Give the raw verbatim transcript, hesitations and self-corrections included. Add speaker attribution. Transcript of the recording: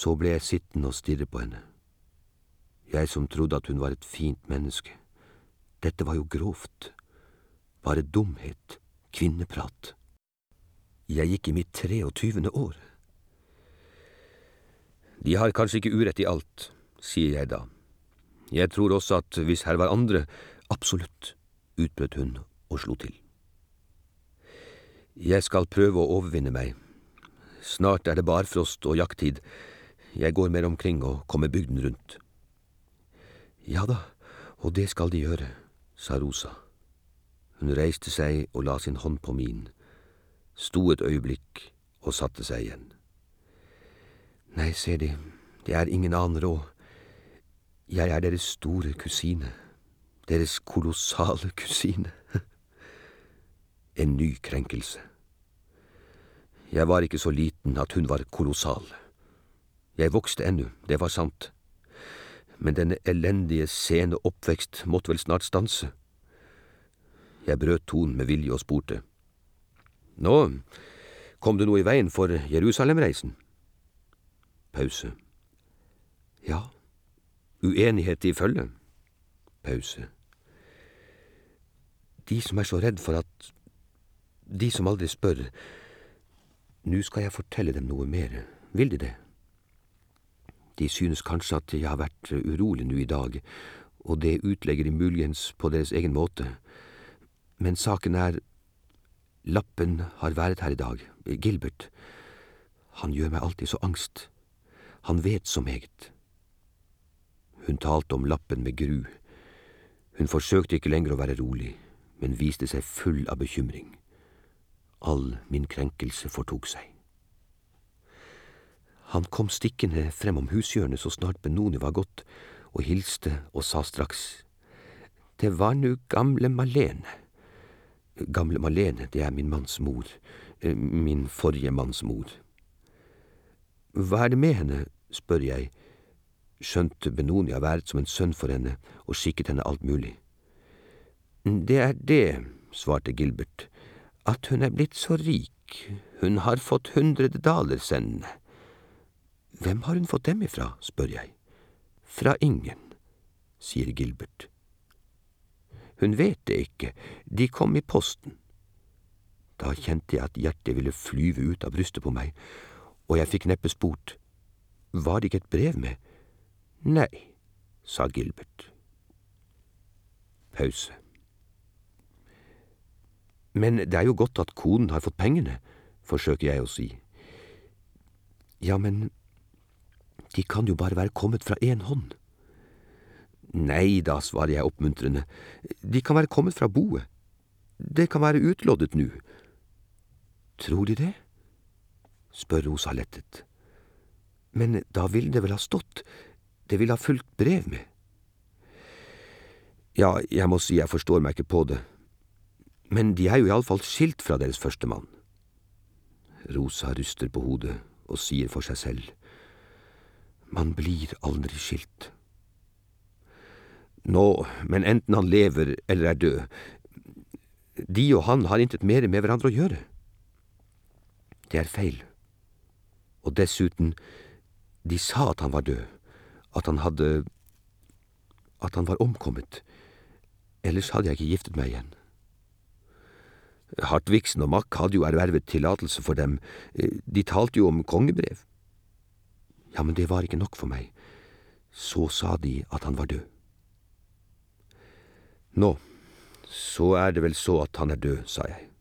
Speaker 1: Så ble jeg sittende og stirre på henne. Jeg som trodde at hun var et fint menneske. Dette var jo grovt. Bare dumhet, kvinneprat. Jeg gikk i mitt treogtyvende år. De har kanskje ikke urett i alt, sier jeg da. Jeg tror også at hvis her var andre, absolutt, utbrøt hun og slo til. Jeg skal prøve å overvinne meg. Snart er det barfrost og jakttid. Jeg går mer omkring og kommer bygden rundt. Ja da, og det skal de gjøre, sa Rosa. Hun reiste seg og la sin hånd på min, sto et øyeblikk og satte seg igjen. Nei, ser De, det er ingen annen råd. Jeg er deres store kusine, deres kolossale kusine. En ny krenkelse. Jeg var ikke så liten at hun var kolossal. Jeg vokste ennå, det var sant. Men denne elendige, sene oppvekst måtte vel snart stanse. Jeg brøt tonen med vilje og spurte. Nå, kom det noe i veien for Jerusalem-reisen? Pause. Ja, uenighet i følge. Pause. De som er så redd for at... De som aldri spør... Nå skal jeg fortelle dem noe mer. Vil de det? De synes kanskje at jeg har vært urolig nå i dag, og det utlegger de muligens på deres egen måte. Men saken er... Lappen har vært her i dag, Gilbert. Han gjør meg alltid så angst. Han vet så meget. Hun talte om Lappen med gru. Hun forsøkte ikke lenger å være rolig, men viste seg full av bekymring. All min krenkelse fortok seg. Han kom stikkende frem om hushjørnet så snart Benoni var gått, og hilste og sa straks, «Det var nu gamle Malene.» Gamle Malene, det er min manns mor, min forrige manns mor. «Hva er det med henne?» spør jeg, skjønt Benoni har vært som en sønn for henne og skikket henne alt mulig. «Det er det», svarte Gilbert, «at hun er blitt så rik. Hun har fått hundrede daler sendende.» «Hvem har hun fått dem ifra?» spør jeg. «Fra ingen», sier Gilbert. «Hun vet det ikke. De kom i posten.» Da kjente jeg at hjertet ville flyve ut av brystet på meg, og jeg fikk neppe spurt. «Var det ikke et brev med?» «Nei», sa Gilbert. Pause. «Men det er jo godt at konen har fått pengene», forsøker jeg å si. «Ja, men de kan jo bare være kommet fra en hånd.» «Nei da», svarer jeg oppmuntrende, «de kan være kommet fra boet. Det kan være utloddet nu.» «Tror De det?» spør Rosa lettet. «Men da vil det vel ha stått. Det vil ha fulgt brev med.» «Ja, jeg må si jeg forstår meg ikke på det. Men de er jo i alle fall skilt fra deres første mann.» Rosa ryster på hodet og sier for seg selv, «Man blir aldri skilt.» «Nå, men enten han lever eller er død, de og han har intet mer med hverandre å gjøre.» «Det er feil. Og dessuten, de sa at han var død, at han hadde, at han var omkommet. Ellers hadde jeg ikke giftet meg igjen.» «Hartvigsen og Mack hadde jo ervervet tillatelse for dem. De talte jo om kongebrev.» «Ja, men det var ikke nok for meg. Så sa de at han var død.» «Nå, så er det vel så at han er død», sa jeg.